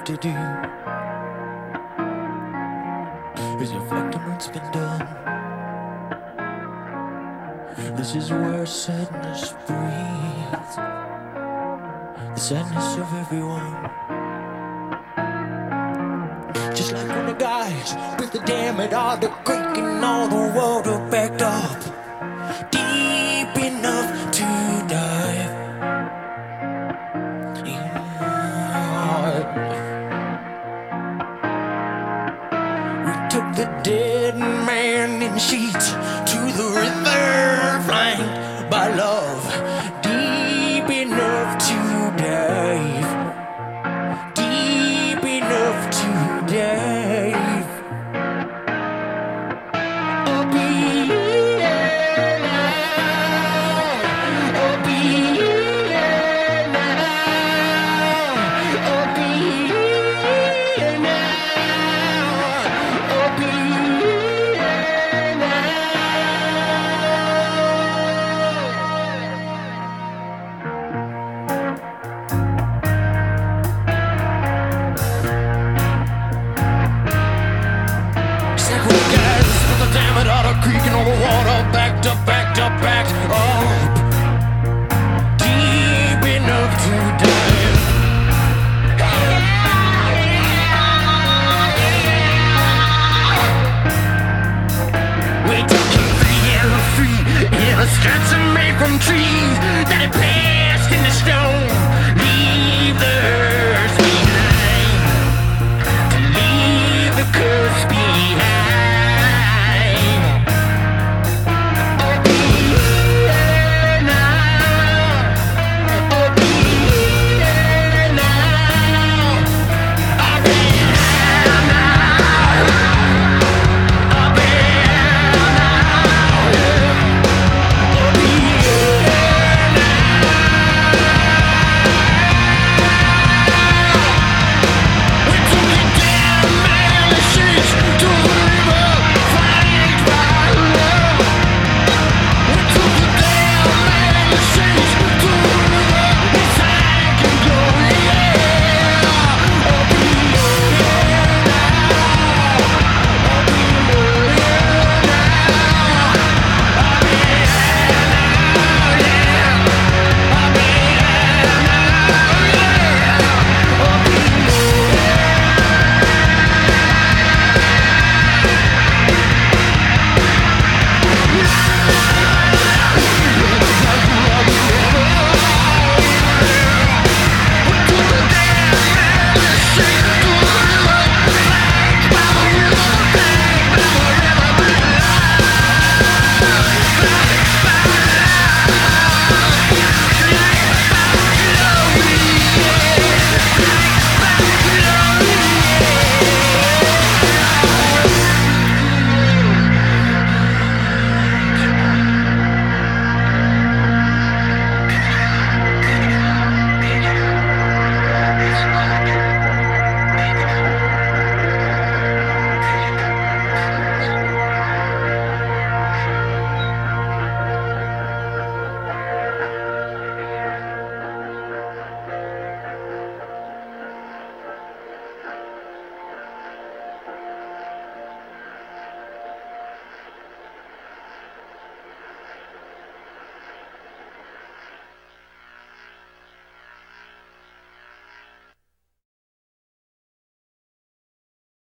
to do is reflect on what's been done. This is where sadness breathes, the sadness of everyone. Just like when the guys with the dam at all the creek and all the water backed up deep enough to dive. We took the dead man in sheets to the river flanked by love, deep enough to dive, deep enough to dive. Creaking on the water, backed up, backed up, backed up, deep enough to dive. We took him free and free in a stretcher made from trees that he